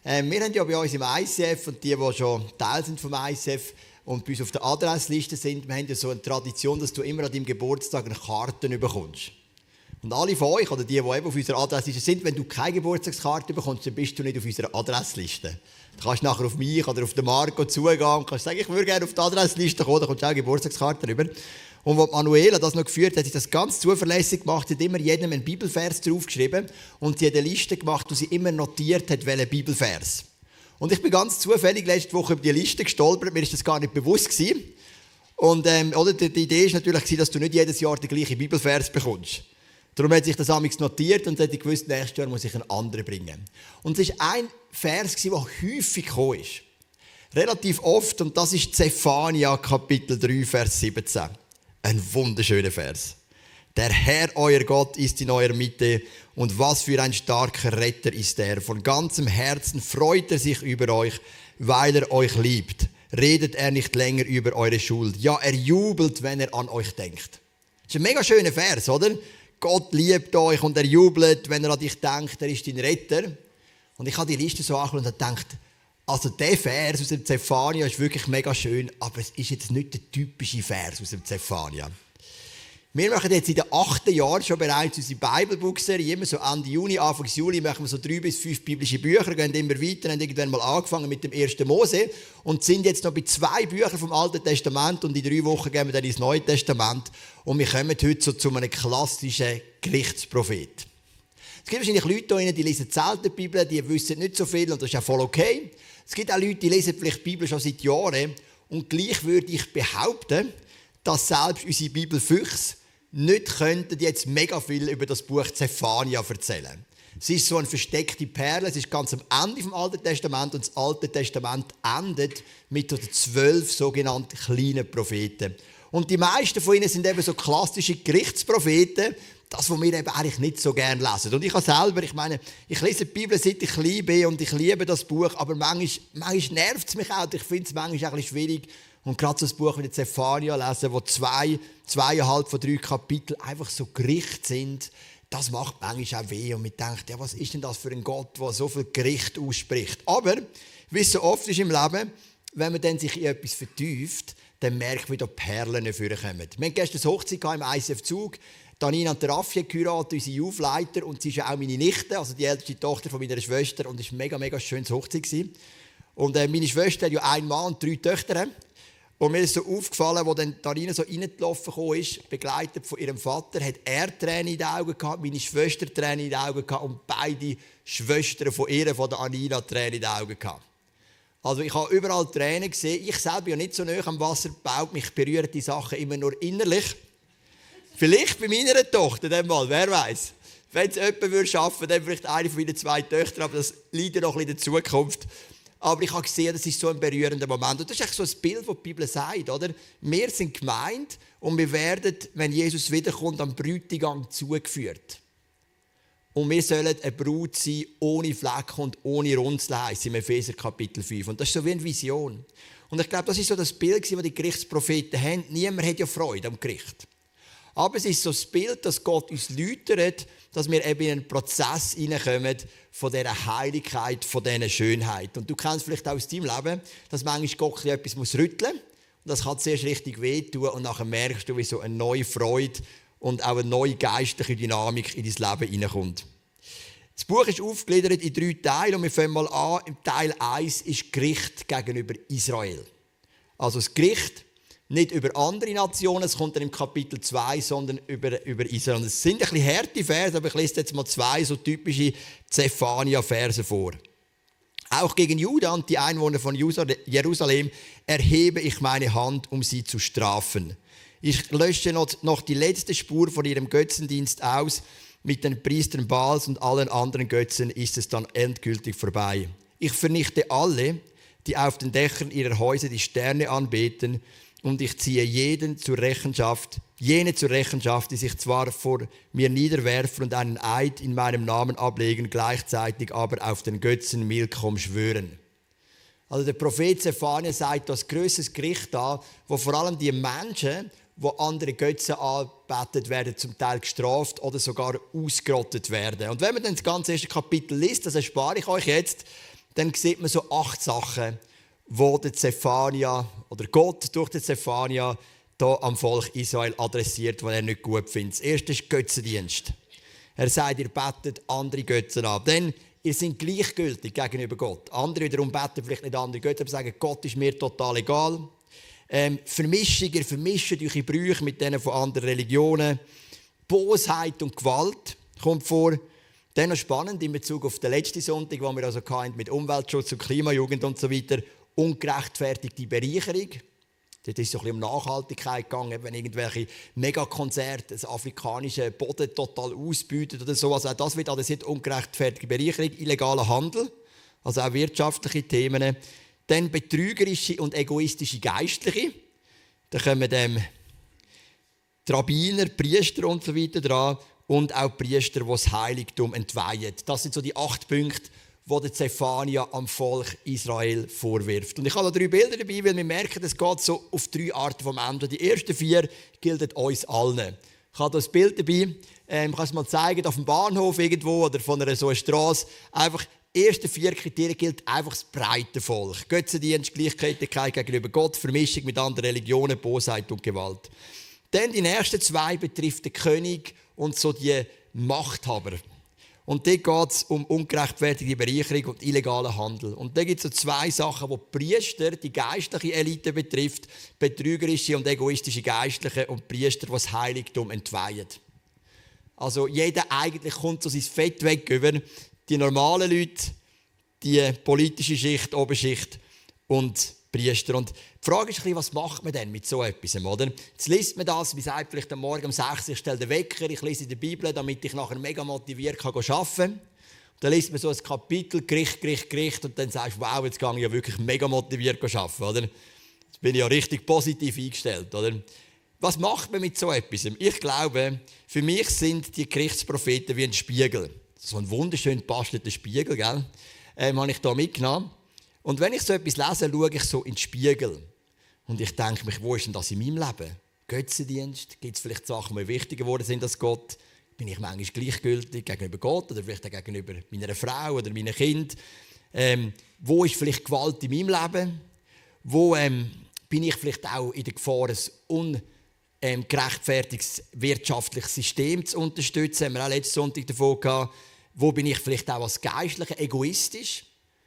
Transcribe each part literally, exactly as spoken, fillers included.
Äh, wir haben ja bei uns im I C F und die, die schon Teil sind vom I C F und bei uns auf der Adressliste sind, wir haben ja so eine Tradition, dass du immer an deinem Geburtstag eine Karte bekommst. Und alle von euch, oder die, die eben auf unserer Adressliste sind, wenn du keine Geburtstagskarte bekommst, dann bist du nicht auf unserer Adressliste. Du kannst nachher auf mich oder auf den Marco zugehen und kannst sagen, ich würde gerne auf die Adressliste kommen, dann kommst du auch eine Geburtstagskarte rüber. Und als Manuela das noch geführt hat, hat sie das ganz zuverlässig gemacht. Sie hat immer jedem einen Bibelvers draufgeschrieben und sie hat eine Liste gemacht, wo sie immer notiert hat, welchen Bibelvers. Und ich bin ganz zufällig letzte Woche über die Liste gestolpert, mir war das gar nicht bewusst gewesen. Und ähm, oder, die, die Idee war natürlich, dass du nicht jedes Jahr den gleichen Bibelvers bekommst. Darum hat sich das amigs notiert und hat gewusst, nächstes Jahr muss ich einen anderen bringen. Und es war ein Vers, der häufig gekommen ist. Relativ oft, und das ist Zephania, Kapitel drei, Vers siebzehn. Ein wunderschöner Vers. Der Herr, euer Gott, ist in eurer Mitte und was für ein starker Retter ist er. Von ganzem Herzen freut er sich über euch, weil er euch liebt. Redet er nicht länger über eure Schuld. Ja, er jubelt, wenn er an euch denkt. Das ist ein mega schöner Vers, oder? Gott liebt euch und er jubelt, wenn er an dich denkt, er ist dein Retter. Und ich habe die Liste so angeschaut und habe gedacht, also der Vers aus dem Zephania ist wirklich mega schön, aber es ist jetzt nicht der typische Vers aus dem Zephania. Wir machen jetzt in den achten Jahren schon bereits unsere Bibelbuchserie. Immer so Ende Juni, Anfang Juli machen wir so drei bis fünf biblische Bücher, gehen immer weiter, haben irgendwann mal angefangen mit dem ersten Mose und sind jetzt noch bei zwei Büchern vom Alten Testament und in drei Wochen gehen wir dann ins Neue Testament und wir kommen heute so zu einem klassischen Gerichtsprophet. Es gibt wahrscheinlich Leute hier, die lesen selten die Bibel, die wissen nicht so viel und das ist auch voll okay. Es gibt auch Leute, die lesen vielleicht die Bibel schon seit Jahren und gleich würde ich behaupten, dass selbst unsere Bibelfüchse nicht könnten jetzt mega viel über das Buch Zephania erzählen. Es ist so eine versteckte Perle, es ist ganz am Ende vom Alten Testament und das Alte Testament endet mit den zwölf sogenannten kleinen Propheten. Und die meisten von ihnen sind eben so klassische Gerichtspropheten, das, was wir eben eigentlich nicht so gerne lesen. Und ich habe selber, ich meine, ich lese die Bibel, seit ich klein bin und ich liebe das Buch, aber manchmal, manchmal nervt es mich auch. Ich finde es manchmal auch ein bisschen schwierig. Und gerade so ein Buch wie Zephania lesen, wo zwei, zweieinhalb von drei Kapitel einfach so Gericht sind, das macht manchmal auch weh. Und man denkt, ja, was ist denn das für ein Gott, der so viel Gericht ausspricht? Aber, wie es so oft ist im Leben, wenn man dann sich in etwas vertieft, dann merkt man, wie da Perlen vorkommen. Wir hatten gestern eine Hochzeit im I C F Zug. Anina und Raffi geheiratet, unsere Youth-Leiter, und sie ist ja auch meine Nichte, also die älteste Tochter von meiner Schwester, und es war eine mega, mega schönes Hochzeit. Und äh, meine Schwester hat ja einen Mann und drei Töchter. Und mir ist so aufgefallen, als dann Anina so reingelaufen ist, begleitet von ihrem Vater, hat er Tränen in den Augen gehabt, meine Schwester Tränen in den Augen gehabt und beide Schwestern von ihr, von der Anina, Tränen in den Augen gehabt. Also ich habe überall Tränen gesehen. Ich selber bin ja nicht so nahe am Wasser gebaut, mich berühren die Sachen immer nur innerlich. Vielleicht bei meiner Tochter, dann mal, wer weiß. Wenn es jemand schaffen würde, dann vielleicht eine von meinen zwei Töchtern, aber das liegt ja noch ein bisschen in der Zukunft. Aber ich habe gesehen, das ist so ein berührender Moment. Und das ist echt so ein Bild, das die Bibel sagt, oder? Wir sind gemeint und wir werden, wenn Jesus wiederkommt, am Bräutigam zugeführt. Und wir sollen eine Braut sein, ohne Flecken und ohne Runzeln, heisst im Epheser Kapitel fünf. Und das ist so wie eine Vision. Und ich glaube, das ist so das Bild, das die Gerichtspropheten haben. Niemand hat ja Freude am Gericht. Aber es ist so das Bild, dass Gott uns läutert, dass wir eben in einen Prozess hineinkommen von dieser Heiligkeit, von dieser Schönheit. Und du kennst vielleicht auch aus deinem Leben, dass manchmal Gott etwas rütteln muss. Und das kann zuerst richtig wehtun und nachher merkst du, wie so eine neue Freude und auch eine neue geistliche Dynamik in dein Leben hineinkommt. Das Buch ist aufgegliedert in drei Teile und wir fangen mal an. Im Teil eins ist Gericht gegenüber Israel. Also das Gericht nicht über andere Nationen, es kommt dann im Kapitel zwei, sondern über, über Israel. Es sind ein bisschen harte Verse, aber ich lese jetzt mal zwei so typische Zephania-Verse vor. Auch gegen Juda und die Einwohner von Jerusalem erhebe ich meine Hand, um sie zu strafen. Ich lösche noch die letzte Spur von ihrem Götzendienst aus. Mit den Priestern Baals und allen anderen Götzen ist es dann endgültig vorbei. Ich vernichte alle, die auf den Dächern ihrer Häuser die Sterne anbeten, und ich ziehe jeden zur Rechenschaft, jene zur Rechenschaft, die sich zwar vor mir niederwerfen und einen Eid in meinem Namen ablegen, gleichzeitig aber auf den Götzen Milkom schwören. Also der Prophet Zephania sagt das grösses Gericht an, wo vor allem die Menschen, die andere Götzen anbetet werden, zum Teil gestraft oder sogar ausgerottet werden. Und wenn man dann das ganze erste Kapitel liest, das erspare ich euch jetzt, dann sieht man so acht Sachen, wo der Zephania oder Gott durch den Zephania hier am Volk Israel adressiert, was er nicht gut findet. Das erste ist Götzendienst. Er sagt, ihr betet andere Götzen an. Denn ihr seid gleichgültig gegenüber Gott. Andere wiederum beten vielleicht nicht andere Götter, aber sagen, Gott ist mir total egal. Ähm, Vermischung, ihr vermischt eure Brüche mit denen von anderen Religionen. Bosheit und Gewalt kommt vor. Dann noch spannend in Bezug auf den letzten Sonntag, wo wir also mit Umweltschutz und Klimajugend und so weiter, ungerechtfertigte Bereicherung. Dort ist es so ein bisschen um Nachhaltigkeit gegangen, wenn irgendwelche Megakonzerte das afrikanische Boden total ausbeuten oder so. Also auch das wird adressiert, ungerechtfertigte Bereicherung, illegaler Handel, also auch wirtschaftliche Themen. Dann betrügerische und egoistische Geistliche. Da kommen dem die Rabbiner, Priester und so weiter dran und auch Priester, die das Heiligtum entweihen. Das sind so die acht Punkte, die der Zephania am Volk Israel vorwirft. Und ich habe da drei Bilder dabei, weil wir merken, es geht so auf drei Arten vom Ende. Die ersten vier gelten uns allen. Ich habe hier ein Bild dabei, ähm, ich kann es mal zeigen, auf dem Bahnhof irgendwo oder von einer so einer Strasse. Einfach, die ersten vier Kriterien gilt einfach das breite Volk. Götzendienst, Gleichgültigkeit gegenüber Gott, Vermischung mit anderen Religionen, Bosheit und Gewalt. Dann die nächsten zwei betrifft den König und so die Machthaber. Und dort geht es um ungerechtfertigte Bereicherung und illegalen Handel. Und da gibt es so zwei Sachen, die die Priester, die geistliche Elite betrifft, betrügerische und egoistische Geistliche und Priester, die das Heiligtum entweihen. Also jeder eigentlich kommt so sein Fett weg über die normalen Leute, die politische Schicht, Oberschicht und Priester. Und die Frage ist ein bisschen, was macht man denn mit so etwas, oder? Jetzt liest man das, wie sagt vielleicht am Morgen um sechs Uhr, ich stelle den Wecker, ich lese in der Bibel, damit ich nachher mega motiviert kann arbeiten kann. Dann liest man so ein Kapitel, Gericht, Gericht, Gericht, und dann sagst du, wow, jetzt gehe ich ja wirklich mega motiviert arbeiten, oder? Jetzt bin ich ja richtig positiv eingestellt, oder? Was macht man mit so etwas? Ich glaube, für mich sind die Gerichtspropheten wie ein Spiegel. So ein wunderschön gebastelter Spiegel, gell? Ähm, habe ich hier mitgenommen. Und wenn ich so etwas lese, schaue ich so in den Spiegel. Und ich denke mich, wo ist denn das in meinem Leben? Götzendienst? Gibt es vielleicht Sachen, die mir wichtiger geworden sind als Gott? Bin ich manchmal gleichgültig gegenüber Gott oder vielleicht auch gegenüber meiner Frau oder meinem Kind? Ähm, wo ist vielleicht Gewalt in meinem Leben? Wo ähm, bin ich vielleicht auch in der Gefahr, ein ungerechtfertigtes wirtschaftliches System zu unterstützen? Haben wir auch letzten Sonntag davon gehabt. Wo bin ich vielleicht auch als Geistlicher egoistisch?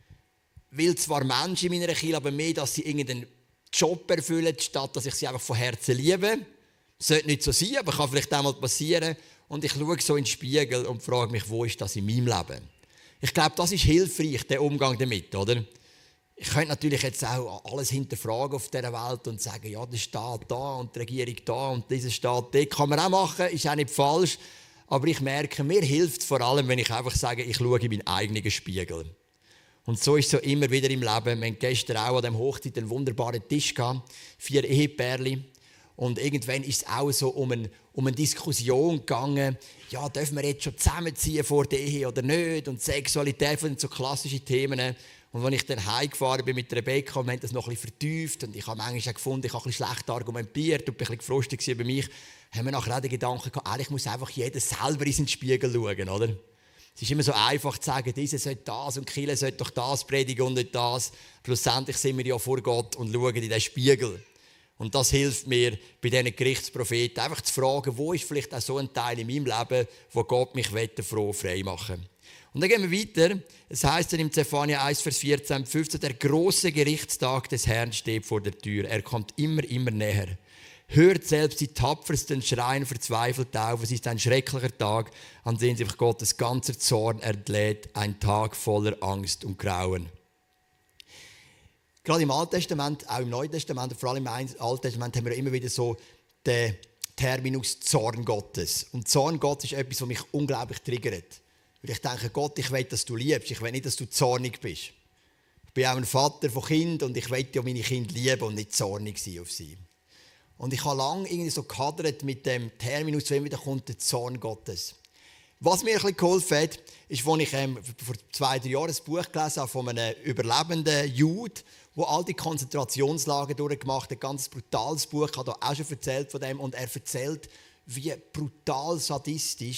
Will zwar Menschen in meiner Kirche, aber mehr, dass sie irgendeinen Job erfüllen, statt dass ich sie einfach von Herzen liebe. Das sollte nicht so sein, aber kann vielleicht auch mal passieren. Und ich schaue so in den Spiegel und frage mich, wo ist das in meinem Leben? Ich glaube, das ist hilfreich, der Umgang damit, oder? Ich könnte natürlich jetzt auch alles hinterfragen auf dieser Welt und sagen, ja, der Staat da und die Regierung da und dieser Staat da. Kann man auch machen, ist auch nicht falsch. Aber ich merke, mir hilft es vor allem, wenn ich einfach sage, ich schaue in meinen eigenen Spiegel. Und so ist es so immer wieder im Leben. Wir hatten gestern auch an diesem Hochzeit einen wunderbaren Tisch gehabt, vier Ehepärchen. Und irgendwann ist es auch so um eine, um eine Diskussion gegangen, ja, dürfen wir jetzt schon zusammenziehen vor der Ehe oder nicht? Und Sexualität sind so klassische Themen. Und als ich dann heimgefahren bin mit Rebecca, und wir haben das noch ein bisschen vertieft und ich habe manchmal auch gefunden, ich habe ein bisschen schlecht argumentiert und bin ein bisschen gefrustet über mich, haben wir nachher auch den Gedanken gehabt, eigentlich muss einfach jeder selber in den Spiegel schauen, oder? Es ist immer so einfach zu sagen, dieser sollte das und Kirche sollte doch das predigen und nicht das. Schlussendlich sind wir ja vor Gott und schauen in den Spiegel. Und das hilft mir bei diesen Gerichtspropheten, einfach zu fragen, wo ist vielleicht auch so ein Teil in meinem Leben, wo Gott mich froh frei machen will. Und dann gehen wir weiter. Es heisst dann im Zephania eins, Vers vierzehn, fünfzehn, der große Gerichtstag des Herrn steht vor der Tür. Er kommt immer, immer näher. Hört selbst die Tapfersten schreien verzweifelt auf. Es ist ein schrecklicher Tag, an dem sich Gottes ganzer Zorn entlädt. Ein Tag voller Angst und Grauen. Gerade im Alten Testament, auch im Neuen Testament, vor allem im Alten Testament, haben wir immer wieder so den Terminus Zorn Gottes. Und Zorn Gottes ist etwas, was mich unglaublich triggert. Weil ich denke, Gott, ich will, dass du liebst. Ich will nicht, dass du zornig bist. Ich bin auch ein Vater von Kindern und ich will ja meine Kinder lieben und nicht zornig sein auf sie. Und ich habe lange irgendwie so gehadert mit dem Terminus, wenn wieder kommt der Zorn Gottes. Was mir ein bisschen geholfen hat, ist, als ich ähm, vor zwei, drei Jahren ein Buch gelesen habe von einem überlebenden Jude, der all die Konzentrationslager durchgemacht hat. Ein ganz brutales Buch, ich habe da auch schon erzählt von dem. Und er erzählt, wie brutal sadistisch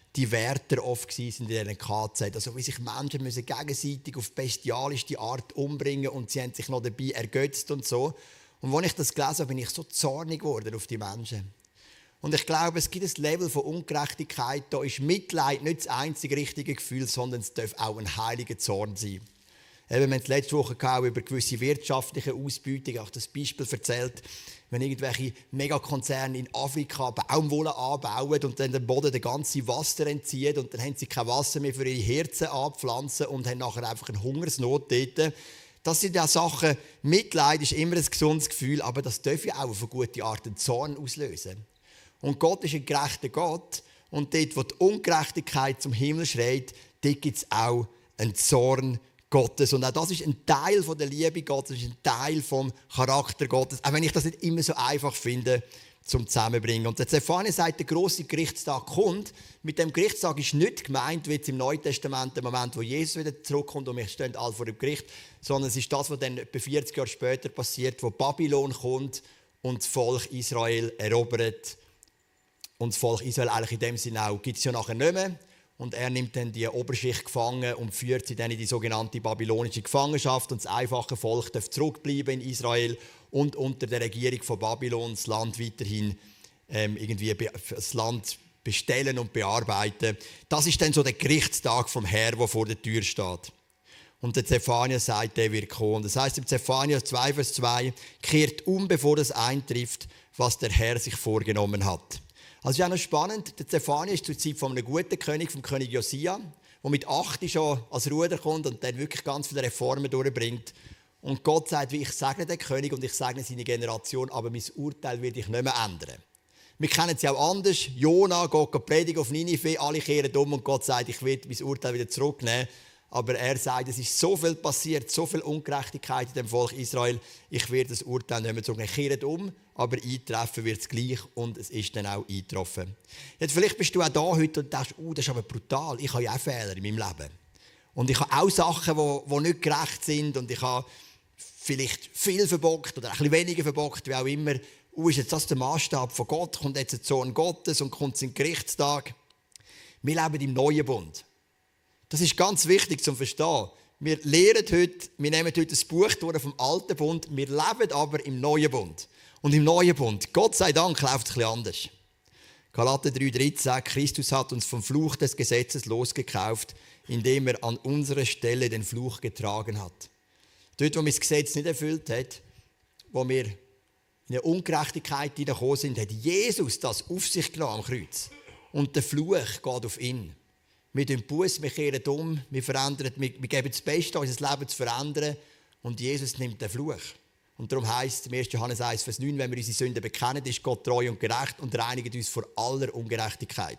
die Wärter oft waren in diesen K Z. Also wie sich Menschen müssen gegenseitig auf bestialischste Art umbringen und sie haben sich noch dabei ergötzt und so. Und als ich das gelesen habe, bin ich so zornig geworden auf die Menschen. Und ich glaube, es gibt ein Level von Ungerechtigkeit. Da ist Mitleid nicht das einzige richtige Gefühl, sondern es darf auch ein heiliger Zorn sein. Eben, wir haben letzte Woche auch über gewisse wirtschaftliche Ausbeutung, auch das Beispiel erzählt, wenn irgendwelche Megakonzerne in Afrika Baumwolle anbauen und dann den Boden das ganze Wasser entziehen und dann haben sie kein Wasser mehr für ihre Herzen anpflanzen und haben nachher einfach eine Hungersnot dort. Das sind ja Sachen, Mitleid ist immer ein gesundes Gefühl, aber das darf ja auch auf eine gute Art einen Zorn auslösen. Und Gott ist ein gerechter Gott und dort, wo die Ungerechtigkeit zum Himmel schreit, dort gibt es auch einen Zorn Gottes. Und auch das ist ein Teil von der Liebe Gottes, ist ein Teil vom Charakter Gottes. Auch wenn ich das nicht immer so einfach finde, zum Zusammenbringen. Und der Zephania sagt, der grosse Gerichtstag kommt. Mit dem Gerichtstag ist nicht gemeint, wie jetzt im Neuen Testament, der Moment, wo Jesus wieder zurückkommt und wir stehen alle vor dem Gericht, sondern es ist das, was dann etwa vierzig Jahre später passiert, wo Babylon kommt und das Volk Israel erobert. Und das Volk Israel eigentlich in dem Sinne auch gibt es ja nachher nicht mehr. Und er nimmt dann die Oberschicht gefangen und führt sie dann in die sogenannte babylonische Gefangenschaft. Und das einfache Volk darf zurückbleiben in Israel und unter der Regierung von Babylon das Land weiterhin ähm, irgendwie be- das Land bestellen und bearbeiten. Das ist dann so der Gerichtstag vom Herrn, der vor der Tür steht. Und der Zephania sagt, der wird kommen. Das heisst im Zephania zwei, Vers zwei, kehrt um, bevor es eintrifft, was der Herr sich vorgenommen hat. Also es ist auch noch spannend, der Zephania ist zur Zeit von einem guten König, vom König Josia, der mit acht schon ans Ruder kommt und dann wirklich ganz viele Reformen durchbringt. Und Gott sagt, wie ich segne den König und ich segne seine Generation, aber mein Urteil werde ich nicht mehr ändern. Wir kennen es ja auch anders. Jona geht predigen auf Ninive, alle kehren um und Gott sagt, ich werde mein Urteil wieder zurücknehmen. Aber er sagt, es ist so viel passiert, so viel Ungerechtigkeit in dem Volk Israel, ich werde das Urteil nicht mehr zurücknehmen. Kehrt um, aber eintreffen wird es gleich und es ist dann auch eingetroffen. Jetzt, vielleicht bist du auch da heute und denkst, oh, das ist aber brutal, ich habe ja auch Fehler in meinem Leben. Und ich habe auch Sachen, die, die nicht gerecht sind und ich habe vielleicht viel verbockt oder ein bisschen weniger verbockt, wie auch immer. Oh, ist jetzt das der Maßstab von Gott? Kommt jetzt der Sohn Gottes und kommt sein Gerichtstag? Wir leben im neuen Bund. Das ist ganz wichtig zu verstehen. Wir lernen heute, wir nehmen heute das Buch durch vom alten Bund, wir leben aber im neuen Bund. Und im neuen Bund, Gott sei Dank, läuft es ein bisschen anders. Galater drei dreizehn sagt, Christus hat uns vom Fluch des Gesetzes losgekauft, indem er an unserer Stelle den Fluch getragen hat. Dort, wo wir das Gesetz nicht erfüllt haben, wo wir in eine Ungerechtigkeit hineingekommen sind, hat Jesus das auf sich genommen am Kreuz. Und der Fluch geht auf ihn. Wir tun Buß, wir kehren um, wir, verändern, wir, wir geben das Beste, unser Leben zu verändern. Und Jesus nimmt den Fluch. Und darum heisst es im ersten Johannes eins Vers neun, wenn wir unsere Sünden bekennen, ist Gott treu und gerecht und reinigt uns vor aller Ungerechtigkeit.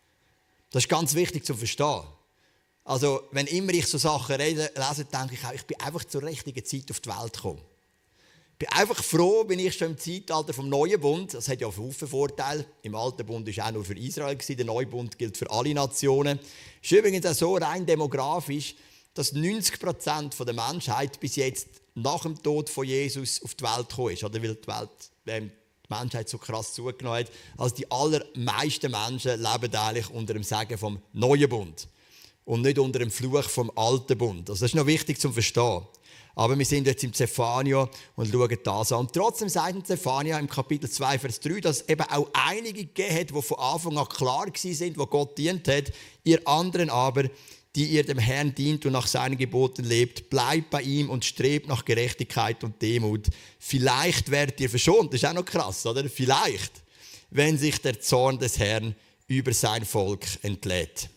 Das ist ganz wichtig zu verstehen. Also, wenn immer ich so Sachen rede, lese, denke ich auch, ich bin einfach zur richtigen Zeit auf die Welt gekommen. Ich bin einfach froh, bin ich schon im Zeitalter vom Neuen Bund. Das hat ja viele Vorteile. Im Alten Bund war auch nur für Israel. Der Neue Bund gilt für alle Nationen. Es ist übrigens auch so rein demografisch, dass neunzig Prozent der Menschheit bis jetzt nach dem Tod von Jesus auf die Welt gekommen ist. Oder weil die, Welt, ähm, die Menschheit so krass zugenommen hat. Also die allermeisten Menschen leben eigentlich unter dem Segen vom Neuen Bund. Und nicht unter dem Fluch vom Alten Bund. Also das ist noch wichtig zu verstehen. Aber wir sind jetzt im Zephania und schauen das an. Und trotzdem sagt Zephania im Kapitel zwei, Vers drei, dass es eben auch einige gegeben hat, die von Anfang an klar waren, die Gott dient hat. Ihr anderen aber, die ihr dem Herrn dient und nach seinen Geboten lebt, bleibt bei ihm und strebt nach Gerechtigkeit und Demut. Vielleicht werdet ihr verschont. Das ist auch noch krass, oder? Vielleicht, wenn sich der Zorn des Herrn über sein Volk entlädt.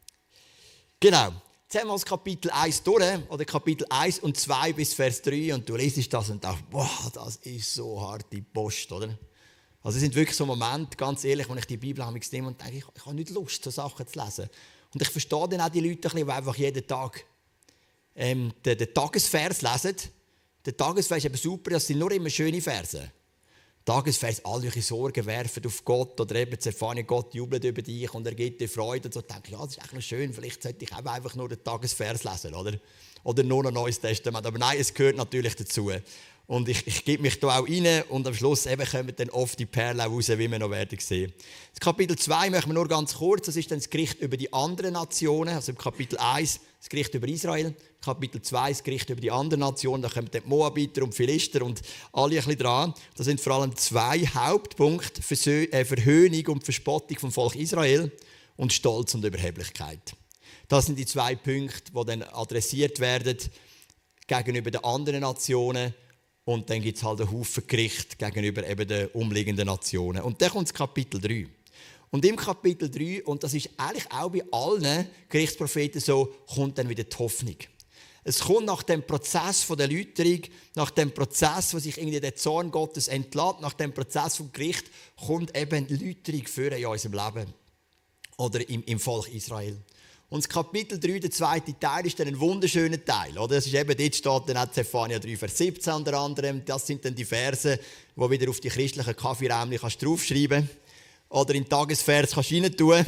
Genau. Jetzt haben wir das Kapitel eins durch, oder Kapitel eins und zwei bis Vers drei, und du liest das und denkst, boah, das ist so harte Post, oder? Also es sind wirklich so Momente, ganz ehrlich, wo ich die Bibel nehme und denke, ich, ich habe nicht Lust, so Sachen zu lesen. Und ich verstehe dann auch die Leute, die einfach jeden Tag ähm, den, den Tagesvers lesen. Der Tagesvers ist eben super, das sind nur immer schöne Verse. Tagesvers, all eure Sorgen werfen auf Gott oder eben Zephania, Gott jubelt über dich und er gibt dir Freude. Und so denke ich, ja, das ist eigentlich noch schön, vielleicht sollte ich auch einfach nur den Tagesvers lesen, oder? oder nur ein Neues Testament. Aber nein, es gehört natürlich dazu. Und ich, ich gebe mich da auch rein und am Schluss eben kommen dann oft die Perlen raus, wie wir noch werden sehen. Das Kapitel zwei machen wir nur ganz kurz. Das ist dann das Gericht über die anderen Nationen. Also im Kapitel eins das Gericht über Israel. Kapitel zwei das Gericht über die anderen Nationen. Da kommen dann die Moabiter und Philister und alle ein bisschen dran. Das sind vor allem zwei Hauptpunkte: Verhöhnung und Verspottung vom Volk Israel und Stolz und Überheblichkeit. Das sind die zwei Punkte, die dann adressiert werden gegenüber den anderen Nationen. Und dann gibt es halt einen Haufen Gericht gegenüber eben den umliegenden Nationen. Und dann kommt das Kapitel drei. Und im Kapitel drei, und das ist eigentlich auch bei allen Gerichtspropheten so, kommt dann wieder die Hoffnung. Es kommt nach dem Prozess der Läuterung, nach dem Prozess, wo sich irgendwie der Zorn Gottes entlädt, nach dem Prozess vom Gericht, kommt eben die Läuterung für in unserem Leben oder im, im Volk Israel. Und das Kapitel drei, der zweite Teil, ist dann ein wunderschöner Teil. Oder? Das ist eben, dort steht dann auch Zephania drei, Vers siebzehn unter anderem. Das sind dann die Verse, die du wieder auf die christlichen Kaffeeräumchen draufschreiben kannst. Oder in den Tagesvers kannst du rein tun.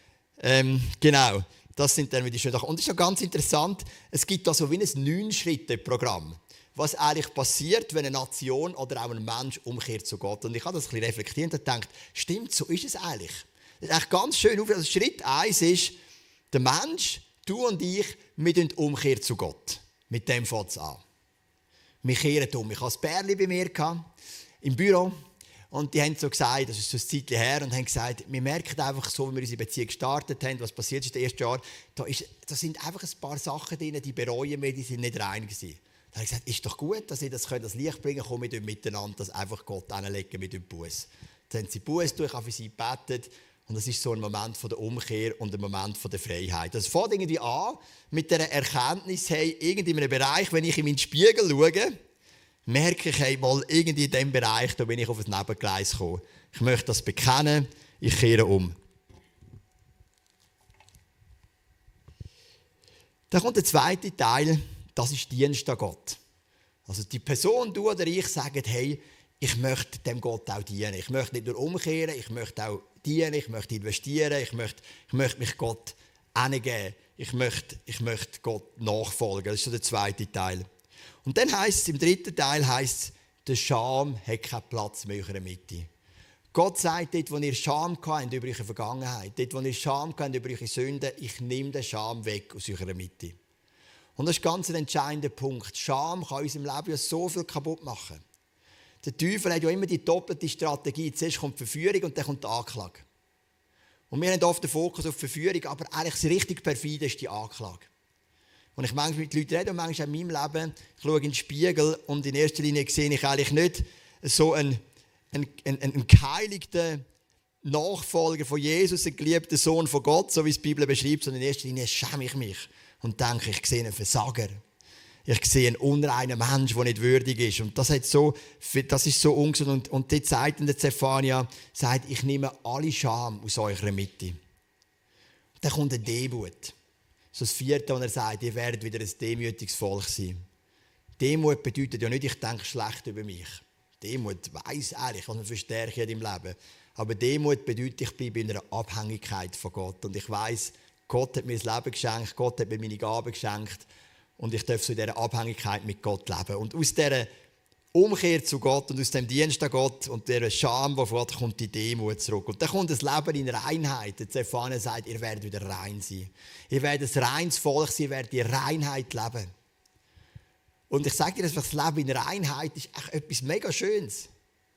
Ähm, genau, das sind dann wieder schöne Sachen. Und es ist ja ganz interessant, es gibt da so wie ein Neun-Schritte-Programm. Was eigentlich passiert, wenn eine Nation oder auch ein Mensch umkehrt zu Gott. Und ich habe das ein bisschen reflektiert und gedacht, stimmt, so ist es eigentlich. Das ist eigentlich ganz schön. Also Schritt eins ist, der Mensch, du und ich, wir tun Umkehr zu Gott. Mit dem fängt es an. Wir kehren um. Ich hatte ein Pärchen bei mir im Büro. Und die haben so gesagt, das ist so ein Zeitchen her, und haben gesagt, wir merken einfach so, wie wir unsere Beziehung gestartet haben, was passiert ist in den ersten Jahren, da, ist, da sind einfach ein paar Sachen drin, die bereuen wir, die sind nicht rein gewesen. Da habe ich gesagt, ist doch gut, dass ihr das könnt, das Licht bringen könnt, wir miteinander das einfach Gott hinlegen mit dem Buß. Dann haben sie Buß durch, haben für sie gebetet. Und das ist so ein Moment von der Umkehr und ein Moment von der Freiheit. Das fängt irgendwie an mit der Erkenntnis, hey, irgendwie in einem Bereich, wenn ich in meinen Spiegel schaue, merke ich, hey, mal irgendwie in diesem Bereich, da bin ich auf ein Nebengleis gekommen. Ich möchte das bekennen, ich kehre um. Dann kommt der zweite Teil, das ist Dienst an Gott. Also die Person, du oder ich, sagen, hey, ich möchte dem Gott auch dienen. Ich möchte nicht nur umkehren, ich möchte auch dienen, ich möchte investieren, ich möchte, ich möchte mich Gott hingeben. Ich möchte, ich möchte Gott nachfolgen. Das ist so der zweite Teil. Und dann heisst es, im dritten Teil heisst es, der Scham hat keinen Platz mehr in eurer Mitte. Gott sagt, dort, wo ihr Scham habt über eure Vergangenheit, dort, wo ihr Scham habt über eure Sünden, ich nehme den Scham weg aus eurer Mitte. Und das ist ganz ein entscheidender Punkt. Scham kann in unserem Leben ja so viel kaputt machen. Der Teufel hat ja immer die doppelte Strategie. Zuerst kommt die Verführung und dann kommt die Anklage. Und wir haben oft den Fokus auf die Verführung, aber eigentlich das richtig perfide ist die Anklage. Und ich manchmal mit Leuten rede und manchmal in meinem Leben, ich schaue in den Spiegel und in erster Linie sehe ich eigentlich nicht so einen, einen, einen, einen geheiligten Nachfolger von Jesus, einen geliebten Sohn von Gott, so wie es die Bibel beschreibt, sondern in erster Linie schäme ich mich und denke, ich sehe einen Versager. Ich sehe einen unreinen Mensch, der nicht würdig ist. Und das, hat so, das ist so ungesund. Und, und die Zeit in der Zephania sagt, ich nehme alle Scham aus eurer Mitte. Und dann kommt eine Demut. So das vierte, wo er sagt, ihr werdet wieder ein demütiges Volk sein. Demut bedeutet ja nicht, ich denke schlecht über mich. Demut weiss ehrlich, was man für Stärke hat im Leben. Aber Demut bedeutet, ich bleibe in einer Abhängigkeit von Gott. Und ich weiss, Gott hat mir das Leben geschenkt, Gott hat mir meine Gaben geschenkt. Und ich darf so in dieser Abhängigkeit mit Gott leben. Und aus dieser Umkehr zu Gott und aus dem Dienst an Gott und dieser Scham, die von Gott kommt, die Demut zurück. Und dann kommt das Leben in Reinheit. Der Zephania sagt, ihr werdet wieder rein sein. Ihr werdet ein reines Volk sein, ihr werdet die Reinheit leben. Und ich sage dir, das Leben in Reinheit ist echt etwas mega Schönes.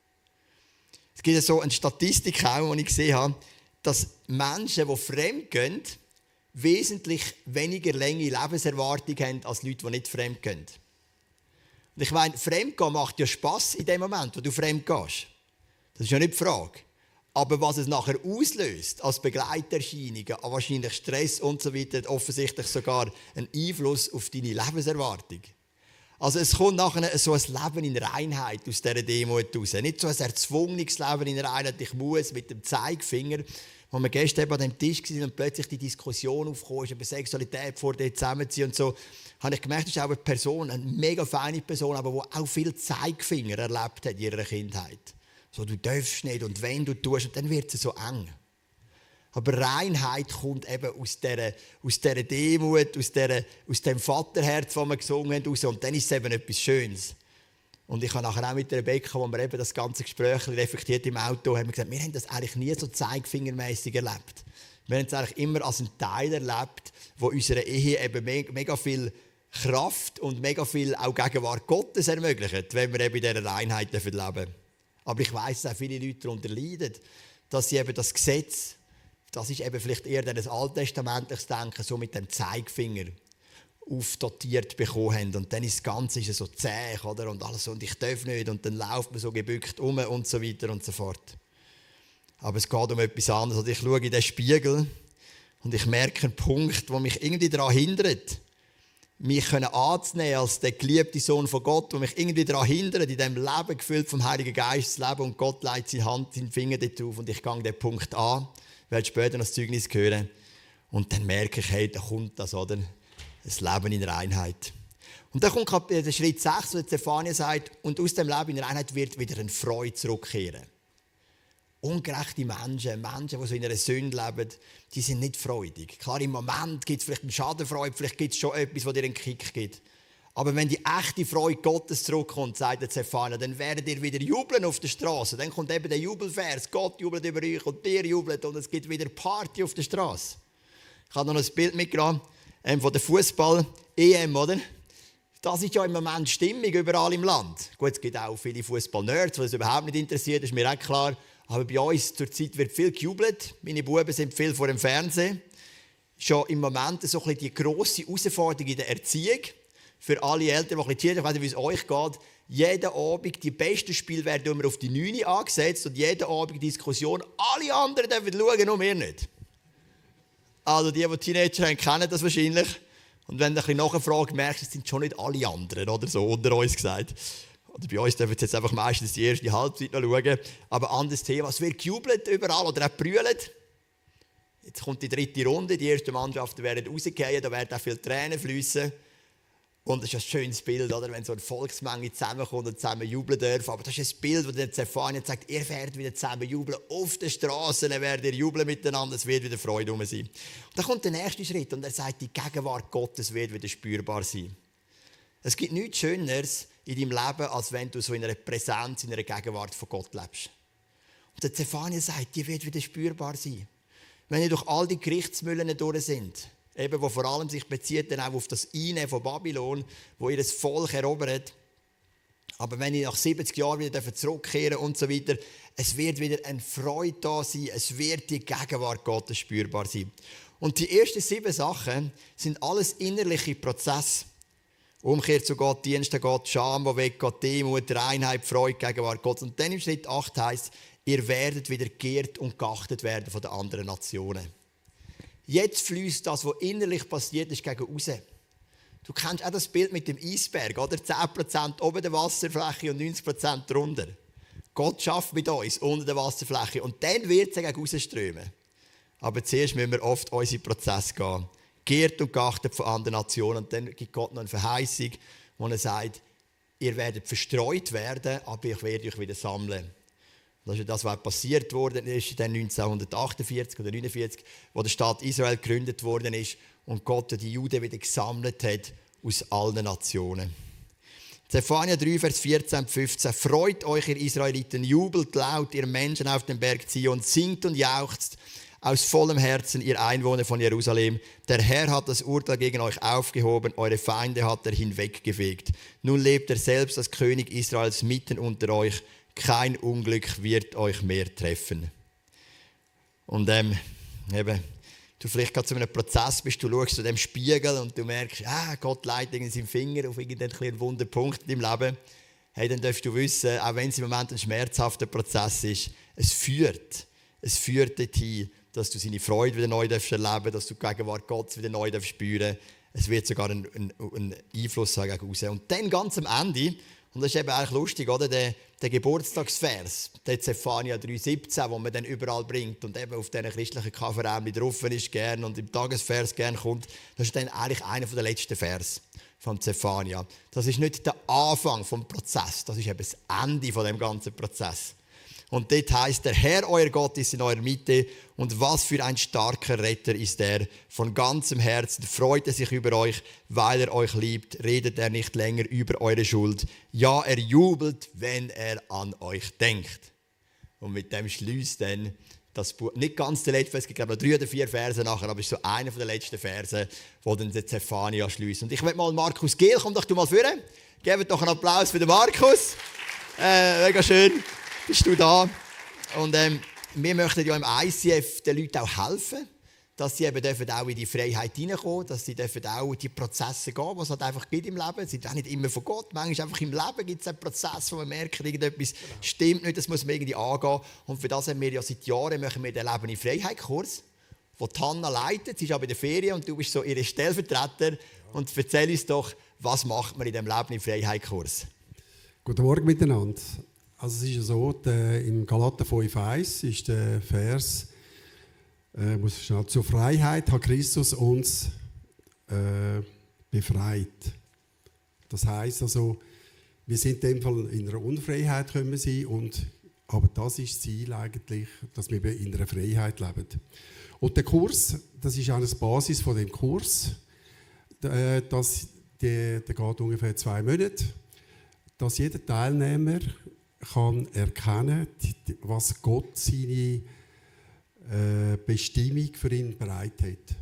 Es gibt so eine Statistik, die ich gesehen habe, dass Menschen, die fremd gehen, wesentlich weniger lange Lebenserwartung haben als Leute, die nicht fremd gehen. Und ich meine, Fremdgehen macht ja Spass in dem Moment, wo du fremd gehst. Das ist ja nicht die Frage. Aber was es nachher auslöst, als Begleiterscheinungen, wahrscheinlich Stress und so weiter, hat offensichtlich sogar einen Einfluss auf deine Lebenserwartung. Also es kommt nachher so ein Leben in Reinheit aus dieser Demut raus. Nicht so ein erzwungenes Leben in Reinheit, ich muss mit dem Zeigefinger. Als wir gestern an dem Tisch waren und plötzlich die Diskussion aufkam, über Sexualität vor dir zusammenziehen und so, habe ich gemerkt, das ist auch eine Person, eine mega feine Person, aber die auch viel Zeigefinger erlebt hat in ihrer Kindheit. So, du darfst nicht und wenn du tust, dann wird es so eng. Aber Reinheit kommt eben aus dieser, aus dieser Demut, aus, dieser, aus dem Vaterherz, das wir gesungen haben, raus. Und dann ist es eben etwas Schönes. Und ich habe nachher auch mit der Rebecca, wo wir eben das ganze Gespräch reflektiert im Auto, haben wir gesagt, wir haben das eigentlich nie so zeigefingermässig erlebt. Wir haben es eigentlich immer als einen Teil erlebt, wo unserer Ehe eben mega viel Kraft und mega viel auch Gegenwart Gottes ermöglicht, wenn wir eben in dieser Reinheit leben dürfen. Aber ich weiss, dass auch viele Leute darunter leiden, dass sie eben das Gesetz, das ist eben vielleicht eher ein alttestamentliches Denken, so mit dem Zeigefinger aufdotiert bekommen haben. Und dann ist das Ganze ist so zäh, oder? Und alles so, und ich darf nicht, und dann läuft man so gebückt um und so weiter und so fort. Aber es geht um etwas anderes. Also ich schaue in den Spiegel und ich merke einen Punkt, der mich irgendwie daran hindert, mich anzunehmen als der geliebte Sohn von Gott, der mich irgendwie daran hindert, in diesem Leben gefüllt vom Heiligen Geist zu leben, und Gott legt seine Hand, seinen Finger dort drauf und ich gehe den Punkt an, werde später noch das Zeugnis hören und dann merke ich, hey, da kommt das, oder? Ein Leben in Reinheit. Und dann kommt der Schritt sechs, wo Zephania sagt, und aus dem Leben in Reinheit wird wieder eine Freude zurückkehren. Ungerechte Menschen, Menschen, die so in einer Sünde leben, die sind nicht freudig. Klar, im Moment gibt es vielleicht eine Schadenfreude, vielleicht gibt es schon etwas, das dir einen Kick gibt. Aber wenn die echte Freude Gottes zurückkommt, sagt der Zephania, dann werdet ihr wieder jubeln auf der Straße. Dann kommt eben der Jubelvers, Gott jubelt über euch und ihr jubelt und es gibt wieder Party auf der Straße. Ich habe noch ein Bild mitgebracht ähm, von der Fußball-E M, oder? Das ist ja im Moment Stimmung überall im Land. Gut, es gibt auch viele Fußball-Nerds, die das überhaupt nicht interessiert, das ist mir auch klar. Aber bei uns zurzeit wird viel gejubelt. Meine Buben sind viel vor dem Fernsehen. Schon im Moment so ein bisschen die grosse Herausforderung in der Erziehung. Für alle Eltern, die ein bisschen ich weiß nicht, wie es euch geht. Jeden Abend, die besten Spiele werden immer auf die neun angesetzt und jeden Abend Diskussion. Alle anderen dürfen schauen, nur wir nicht. Also die, die Teenager haben, kennen das wahrscheinlich. Und wenn du ein bisschen nachfragst, merkst du, es sind schon nicht alle anderen, oder so unter uns gesagt. Oder bei uns dürfen jetzt einfach meistens die erste Halbzeit noch schauen. Aber anderes Thema, es wird gejubelt überall oder auch gebrüllt. Jetzt kommt die dritte Runde, die ersten Mannschaften werden rausgehen, da werden auch viele Tränen fließen. Und das ist ein schönes Bild, oder? Wenn so eine Volksmenge zusammenkommt und zusammen jubeln darf. Aber das ist ein Bild, wo der Zephania sagt, ihr werdet wieder zusammen jubeln. Auf den Straßen werdet ihr jubeln miteinander, es wird wieder Freude rum sein. Und dann kommt der nächste Schritt und er sagt, die Gegenwart Gottes wird wieder spürbar sein. Es gibt nichts Schöneres in deinem Leben, als wenn du so in einer Präsenz, in einer Gegenwart von Gott lebst. Und der Zephania sagt, die wird wieder spürbar sein. Wenn ihr durch all die Gerichtsmühlen durch sind, eben, wo vor allem sich bezieht dann auch auf das Einnehmen von Babylon, wo ihr das Volk erobert. Aber wenn ihr nach siebzig Jahren wieder zurückkehren und so weiter, es wird wieder eine Freude da sein, es wird die Gegenwart Gottes spürbar sein. Und die ersten sieben Sachen sind alles innerliche Prozesse. Umkehr zu Gott, Dienst an Gott, Scham, wo weggeht, Demut, Reinheit, Freude, Gegenwart Gottes. Und dann im Schritt acht heisst, ihr werdet wieder geehrt und geachtet werden von den anderen Nationen. Jetzt fließt das, was innerlich passiert ist, gegen raus. Du kennst auch das Bild mit dem Eisberg, oder? zehn Prozent oben der Wasserfläche und neunzig Prozent drunter. Gott schafft mit uns unter der Wasserfläche und dann wird es gegen rausströmen. Aber zuerst müssen wir oft unseren Prozess gehen. Geehrt und geachtet von anderen Nationen. Und dann gibt Gott noch eine Verheißung, wo er sagt, ihr werdet verstreut werden, aber ich werde euch wieder sammeln. Das ist das, was passiert worden ist, dann neunzehnhundertachtundvierzig oder neunundvierzig, wo der Staat Israel gegründet worden ist und Gott die Juden wieder gesammelt hat aus allen Nationen. Zephania drei, Vers vierzehn und fünfzehn. Freut euch, ihr Israeliten, jubelt laut, ihr Menschen auf dem Berg Zion, singt und jauchzt aus vollem Herzen, ihr Einwohner von Jerusalem. Der Herr hat das Urteil gegen euch aufgehoben, eure Feinde hat er hinweggefegt. Nun lebt er selbst als König Israels mitten unter euch. Kein Unglück wird euch mehr treffen. Und ähm, eben, du vielleicht gerade zu einem Prozess bist, du schaust zu dem Spiegel und du merkst, ah, Gott leitet irgendwie seinen Finger auf irgendeinen kleinen Wunderpunkt in deinem Leben. Hey, dann darfst du wissen, auch wenn es im Moment ein schmerzhafter Prozess ist, es führt, es führt dorthin, dass du seine Freude wieder neu erleben darfst, dass du die Gegenwart Gottes wieder neu spüren darfst. Es wird sogar einen, einen, einen Einfluss haben gegen raus. Und dann ganz am Ende, und das ist eben eigentlich lustig, oder? Der, der Geburtstagsvers, der Zephania drei siebzehn, den man dann überall bringt und eben auf diesen christlichen Kaffeeräumchen drauf ist gern und im Tagesvers gern kommt, das ist dann eigentlich einer der letzten Vers von Zephania. Das ist nicht der Anfang des Prozesses, das ist eben das Ende von dem ganzen Prozess. Und dort heisst, der Herr, euer Gott, ist in eurer Mitte. Und was für ein starker Retter ist er. Von ganzem Herzen freut er sich über euch, weil er euch liebt. Redet er nicht länger über eure Schuld. Ja, er jubelt, wenn er an euch denkt. Und mit dem schließt dann das Buch, nicht ganz der letzte, es gibt glaube ich noch drei oder vier Verse nachher, aber es ist so einer der letzten Verse, wo dann der Zephania schließt. Und ich möchte mal Markus Gehl, komm doch du mal vorne. Gebt doch einen Applaus für den Markus. Äh, mega schön, bist du da. Und ähm, wir möchten ja im I C F den Leuten auch helfen, dass sie eben dürfen auch in die Freiheit hineinkommen, dass sie dürfen auch die Prozesse gehen, die es halt einfach gibt im Leben. Es sind auch nicht immer von Gott. Manchmal einfach im Leben gibt es einen Prozess, wo man merkt, irgendetwas stimmt nicht, das muss man irgendwie angehen. Und für das haben wir ja seit Jahren machen wir den Leben in Freiheit-Kurs, den Hanna leitet. Sie ist aber in der Ferien und du bist so ihre Stellvertreter. Und erzähl uns doch, was macht man in diesem Leben in Freiheit-Kurs? Guten Morgen miteinander. Also es ist ja so, der, im Galater fünf eins ist der Vers, äh, muss schnell, zur Freiheit hat Christus uns äh, befreit. Das heisst also, wir sind in dem Fall in einer Unfreiheit können wir sein, und, aber das ist das Ziel eigentlich, dass wir in einer Freiheit leben. Und der Kurs, das ist auch eine Basis von dem Kurs, äh, das, der, der geht ungefähr zwei Monate, dass jeder Teilnehmer kann erkennen, was Gott seine äh, Bestimmung für ihn bereit hat.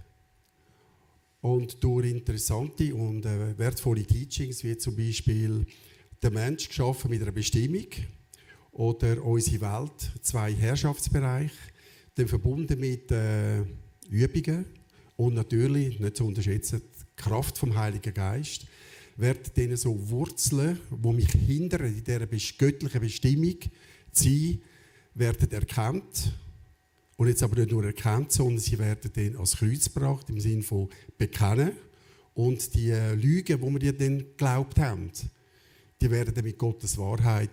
Und durch interessante und äh, wertvolle Teachings, wie zum Beispiel der Mensch geschaffen mit einer Bestimmung oder unsere Welt, zwei Herrschaftsbereiche, dann verbunden mit äh, Übungen und natürlich, nicht zu unterschätzen, die Kraft vom Heiligen Geist, werden denen so Wurzeln, die mich hindern, in dieser göttlichen Bestimmung zu sein, werden erkannt. Und jetzt aber nicht nur erkannt, sondern sie werden dann ans Kreuz gebracht, im Sinne von bekennen. Und die Lügen, die wir dann geglaubt haben, die werden dann mit Gottes Wahrheit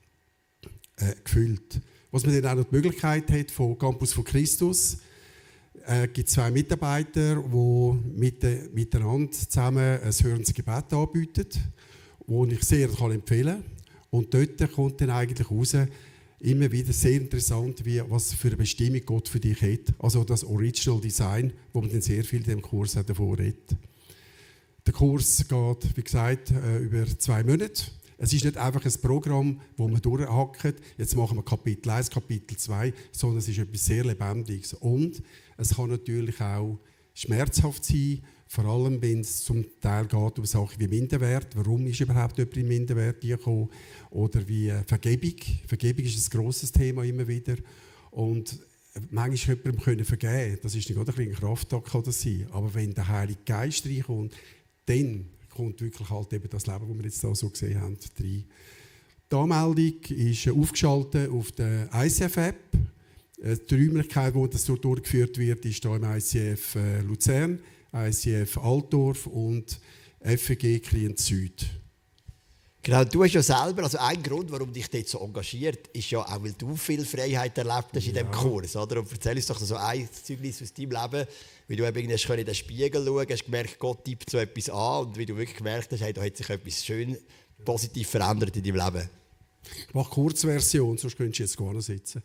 äh, gefüllt. Was man dann auch noch die Möglichkeit hat, von Campus von Christus, äh, gibt es zwei Mitarbeiter, die mit, äh, miteinander zusammen ein hörendes Gebet anbieten, das ich sehr kann empfehlen kann. Und dort kommt dann eigentlich raus, immer wieder sehr interessant, wie, was für eine Bestimmung Gott für dich hat. Also das Original Design, wo man dann sehr viel in diesem Kurs davon redet. Der Kurs geht, wie gesagt, über zwei Monate. Es ist nicht einfach ein Programm, wo man durchhackt, jetzt machen wir Kapitel eins, Kapitel zwei, sondern es ist etwas sehr Lebendiges. Und es kann natürlich auch schmerzhaft sein, vor allem wenn es zum Teil geht um Sachen wie Minderwert. Warum ist überhaupt jemand in Minderwert gekommen? Oder wie Vergebung. Vergebung ist ein grosses Thema immer wieder. Und manchmal jemandem können vergeben, das ist nicht gerade ein Kraftakt, kann das sein. Aber wenn der Heilige Geist reinkommt, dann kommt wirklich halt eben das Leben, das wir jetzt hier so gesehen haben, rein. Die Anmeldung ist aufgeschaltet auf der I C F-App. Die Räumlichkeit, wo das durchgeführt wird, ist hier im I C F Luzern, I C F Altdorf und F E G Klient Süd. Genau, du hast ja selber, also ein Grund, warum dich dort so engagiert, ist ja auch, weil du viel Freiheit erlebt hast in ja. diesem Kurs, oder? Und erzähl uns doch so ein Zeugnis aus deinem Leben, wie du eben hast in den Spiegel schauen, hast gemerkt, Gott tippt so etwas an und wie du wirklich gemerkt hast, hey, da hat sich etwas schön positiv verändert in deinem Leben. Ich mache Kurzversion, sonst könntest du jetzt gar nicht sitzen.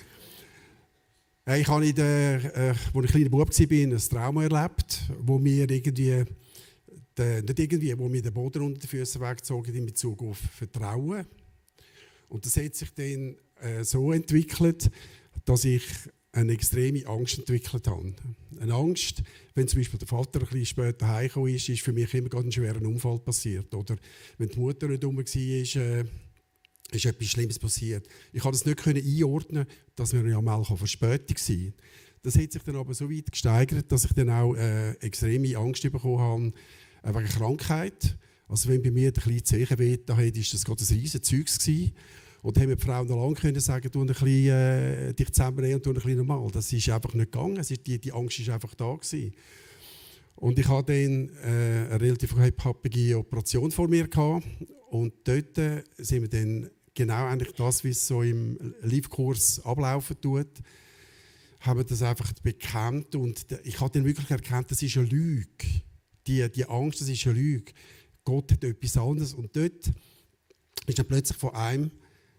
Ich habe, in der, äh, als ich ein kleiner Bub war, ein Trauma erlebt, wo mir irgendwie, de, nicht irgendwie, wo mir den Boden unter den Füßen weggezogen in Bezug auf Vertrauen. Und das hat sich dann äh, so entwickelt, dass ich eine extreme Angst entwickelt habe. Eine Angst, wenn zum Beispiel der Vater ein bisschen später heimgekommen ist, ist für mich immer ein schwerer Unfall passiert. Oder wenn die Mutter nicht rum war, ist, äh, ist etwas Schlimmes passiert. Ich konnte es nicht einordnen, dass mir ja mal Verspätung sein kann. Das hat sich dann aber so weit gesteigert, dass ich dann auch äh, extreme Angst bekommen habe äh, wegen Krankheit. Also wenn bei mir ein kleines Zeichen wehgetan hat, war das gerade ein riesen Zeugs gewesen. Und dann haben die Frauen noch lange können sagen, du ein bisschen, äh, dich zusammennehmen und du ein bisschen normal. Das ist einfach nicht gegangen. Es ist, die, die Angst war einfach da gewesen. Und ich hatte dann äh, eine relativ happige Operation vor mir gehabt. Und dort äh, sind wir dann genau eigentlich das, wie es so im Live-Kurs ablaufen tut, haben wir das einfach bekannt. Und ich habe dann wirklich erkannt, das ist eine Lüge. Die, die Angst, das ist eine Lüge. Gott hat etwas anderes. Und dort ist dann plötzlich von einem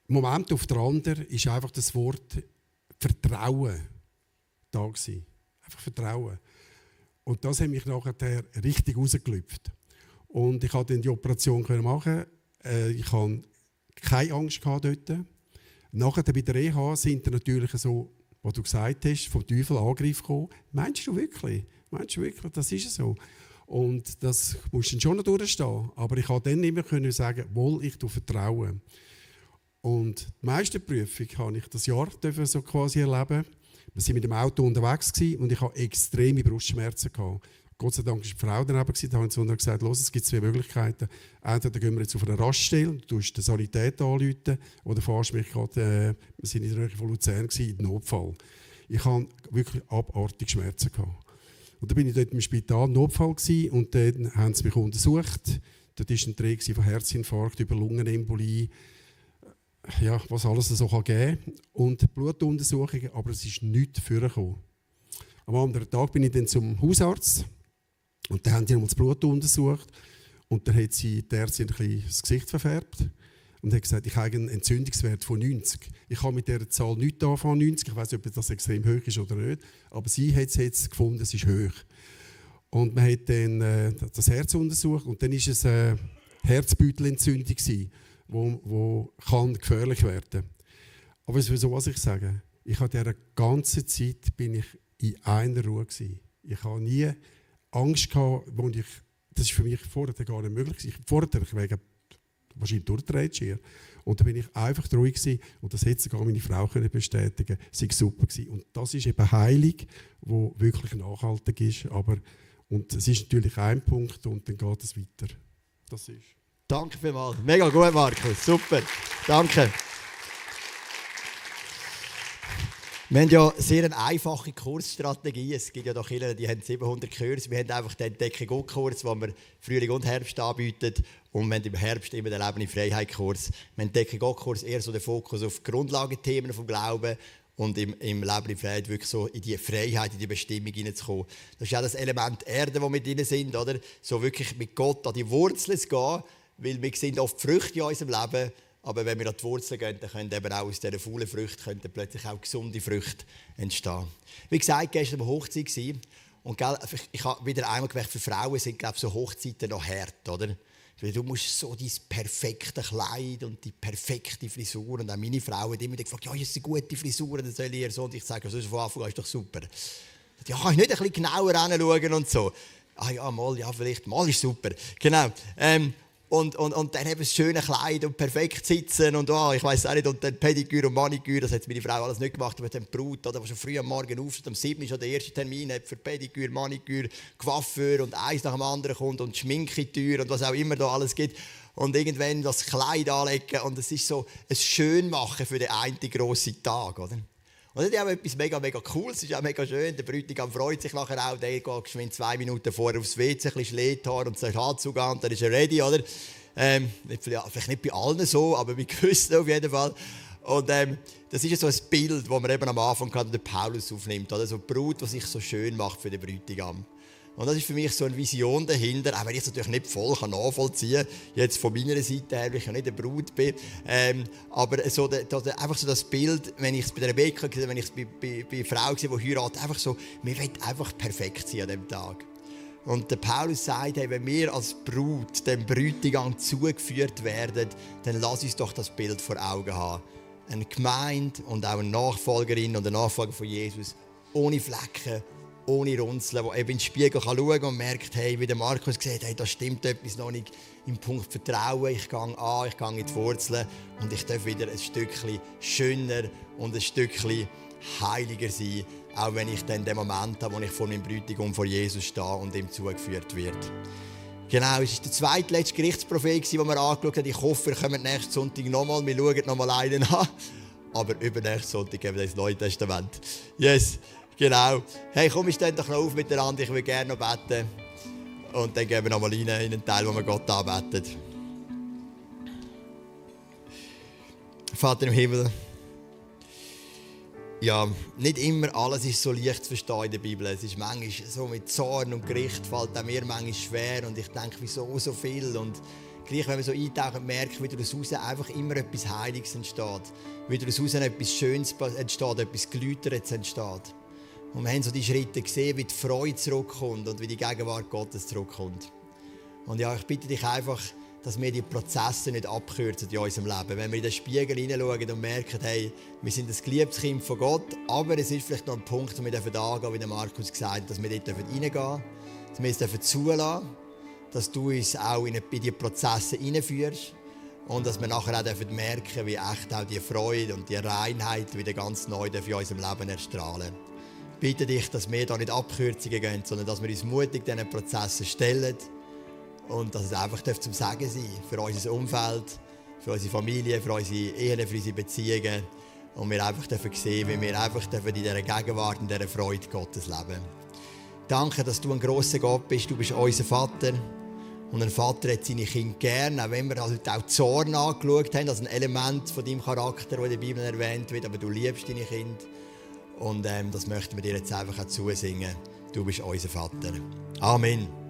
Moment auf den anderen ist einfach das Wort Vertrauen da gewesen. Einfach Vertrauen. Und das hat mich nachher richtig rausgelüpft. Und ich konnte dann die Operation machen. Ich hatte keine Angst dort. Nachher bei der Reha sind dann natürlich so, was du gesagt hast, vom Teufel Angriff gekommen. Meinst du wirklich? Meinst du wirklich? Das ist so. Und das musst du dann schon noch durchstehen. Aber ich konnte dann immer können sagen, wohl, ich vertraue. Und die Meisterprüfung habe ich das Jahr so quasi erleben. Wir waren mit dem Auto unterwegs und ich hatte extreme Brustschmerzen. Gott sei Dank war die Frau daneben, da haben sie gesagt, los, es gibt zwei Möglichkeiten. Entweder gehen wir jetzt auf eine Raststelle, du tust die Sanität anrufen, oder fahrst mich gerade, äh, wir waren in der Nähe von Luzern, in den Notfall. Ich hatte wirklich abartige Schmerzen. Und dann bin ich dort im Spital, Notfall, gewesen, und dann haben sie mich untersucht. Dort war ein Dreh von Herzinfarkt über Lungenembolie, ja, was alles so geben kann. Und Blutuntersuchungen, aber es ist nichts vorgekommen. Am anderen Tag bin ich dann zum Hausarzt und dann haben sie das Blut untersucht und dann hat sie die Ärztin ein bisschen das Gesicht verfärbt und hat gesagt, ich habe einen Entzündungswert von neunzig. Ich kann mit dieser Zahl nichts anfangen, neunzig. Ich weiß nicht, ob das extrem hoch ist oder nicht, aber sie hat es jetzt gefunden, es ist hoch. Und man hat dann äh, das Herz untersucht und dann war es eine Herzbeutelentzündung, die wo, wo kann gefährlich werden kann. Aber wieso, was ich sage? Ich habe diese ganze Zeit bin ich in einer Ruhe gewesen. Ich habe nie Angst gehabt, wo ich, das ist für mich vorher gar nicht möglich gewesen. Vorher, ich wegen wahrscheinlich durchgedreht. Und da bin ich einfach ruhig gewesen. Und das hätte sogar meine Frau können bestätigen. Es war super gewesen. Und das ist eben Heilung, die wirklich nachhaltig ist. Aber, und es ist natürlich ein Punkt und dann geht es weiter. Das ist. Danke vielmals. Mega gut, Markus. Super. Danke. Wir haben ja sehr eine einfache Kursstrategie. Es gibt ja doch viele, die haben siebenhundert Kurse. Wir haben einfach den Entdeckung-Kurs, den wir Frühling und Herbst anbieten. Und wir haben im Herbst immer den Leben in Freiheit-Kurs. Wir haben den Entdeckung-Kurs eher so den Fokus auf Grundlagenthemen vom Glauben und im, im Leben in Freiheit wirklich so in die Freiheit, in die Bestimmung hineinzukommen. Das ist auch das Element Erde, wo wir drin sind, oder? So wirklich mit Gott an die Wurzeln zu gehen, weil wir sehen oft Früchte in unserem Leben. Aber wenn wir an die Wurzeln gehen, dann können eben auch aus diesen faulen Früchten plötzlich auch gesunde Früchte entstehen. Wie gesagt, gestern war Hochzeit. Und ich habe wieder einmal gemerkt, für Frauen sind glaube ich, so Hochzeiten noch hart, oder? Weil du musst so dein perfekte Kleid und die perfekte Frisur. Und auch meine Frau hat immer gefragt, ja, ist eine gute Frisur, das soll ihr so. Und ich sage, also von Anfang an ist doch super. Ja, kann ich nicht ein bisschen genauer hinschauen und so. Ah ja, mal, ja, vielleicht, mal ist super. Genau. Ähm, Und, und, und dann eben das schöne Kleid und perfekt sitzen und oh, ich weiss auch nicht, und dann Pediküre und Maniküre, das hat meine Frau alles nicht gemacht, aber dann die Brut, oder, die schon früh am Morgen aufsteht, am siebten ist schon der erste Termin, hat für Pediküre, Maniküre, Coiffeur und eins nach dem anderen kommt und Schminketür und was auch immer da alles gibt. Und irgendwann das Kleid anlegen und es ist so ein Schönmachen für den einen grossen Tag, oder? Und das ist auch etwas mega, mega Cooles, es ist auch mega schön, der Bräutigam freut sich nachher auch, der geht geschwind zwei Minuten vorher aufs W C, ein bisschen Schletthaar und sagt Anzug an und dann ist er ready, oder? Ähm, vielleicht nicht bei allen so, aber bei gewissen auf jeden Fall. Und ähm, das ist so ein Bild, das man eben am Anfang gerade der Paulus aufnimmt, oder? So eine Brut, die sich so schön macht für den Bräutigam. Und das ist für mich so eine Vision dahinter, auch wenn ich es natürlich nicht voll nachvollziehen kann, jetzt von meiner Seite her, weil ich ja nicht eine Brut bin. Ähm, aber so der, der, einfach so das Bild, wenn ich es bei der Rebecca gesehen, wenn ich es bei, bei, bei Frau gesehen, die heiratet, einfach so, wir wollen einfach perfekt sein an diesem Tag. Und der Paulus sagt, hey, wenn wir als Brut dem Bräutigam zugeführt werden, dann lass uns doch das Bild vor Augen haben. Eine Gemeinde und auch eine Nachfolgerin und ein Nachfolger von Jesus, ohne Flecken, ohne Runzeln, der eben in den Spiegel schauen kann und merkt, hey, wie der Markus gesagt hat, hey, da stimmt etwas noch nicht im Punkt Vertrauen. Ich gehe an, ich gehe in die Wurzeln und ich darf wieder ein Stückchen schöner und ein Stückchen heiliger sein, auch wenn ich dann den Moment habe, wo ich vor meinem Bräutigam vor Jesus stehe und ihm zugeführt wird. Genau, es war der zweitletzte Gerichtsprophet, den wir angeschaut haben. Ich hoffe, wir kommen nächsten Sonntag nochmal. Wir schauen nochmal einen an. Aber übernächsten Sonntag geben wir das Neue Testament. Yes, genau. Hey, komm, wir stehen doch noch auf miteinander. Ich will gerne noch beten. Und dann gehen wir nochmal rein in den Teil, wo wir Gott anbeten. Vater im Himmel. Ja, nicht immer alles ist so leicht zu verstehen in der Bibel. Es ist manchmal so mit Zorn und Gericht fällt auch mir manchmal schwer und ich denke, wieso so viel und gleich wenn wir so eintauchen, merken, wie daraus einfach immer etwas Heiliges entsteht. Wie daraus etwas Schönes entsteht, etwas Geläutertes entsteht. Und wir haben so die Schritte gesehen, wie die Freude zurückkommt und wie die Gegenwart Gottes zurückkommt. Und ja, ich bitte dich einfach, dass wir die Prozesse nicht abkürzen in unserem Leben. Wenn wir in den Spiegel hineinschauen und merken, hey, wir sind ein geliebtes Kind von Gott, aber es ist vielleicht noch ein Punkt, wo wir angehen dürfen, wie der Markus gesagt hat, dass wir dort reingehen dürfen, dass wir es zulassen dürfen, dass du uns auch in die Prozesse hineinführst und dass wir nachher auch merken, wie echt auch die Freude und die Reinheit wieder ganz neu in unserem Leben erstrahlen. Ich bitte dich, dass wir da nicht Abkürzungen gehen, sondern dass wir uns mutig diesen Prozessen stellen und dass es einfach zum Segen sein darf für unser Umfeld, für unsere Familie, für unsere Ehen, für unsere Beziehungen. Und wir einfach sehen, wie wir einfach in dieser Gegenwart, in dieser Freude Gottes leben. Danke, dass du ein grosser Gott bist. Du bist unser Vater. Und ein Vater hat seine Kinder gern, auch wenn wir halt auch Zorn angeschaut haben, als ein Element von deinem Charakter, das in der Bibel erwähnt wird. Aber du liebst deine Kinder. Und ähm, das möchten wir dir jetzt einfach auch zusingen. Du bist unser Vater. Amen.